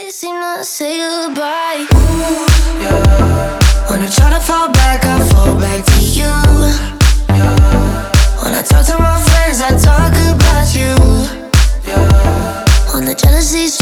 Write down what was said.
always seem to say goodbye. Ooh, yeah. When I try to fall back, I fall back to you. Yeah. When I talk to my friends, I talk about you. Yeah. When the jealousy's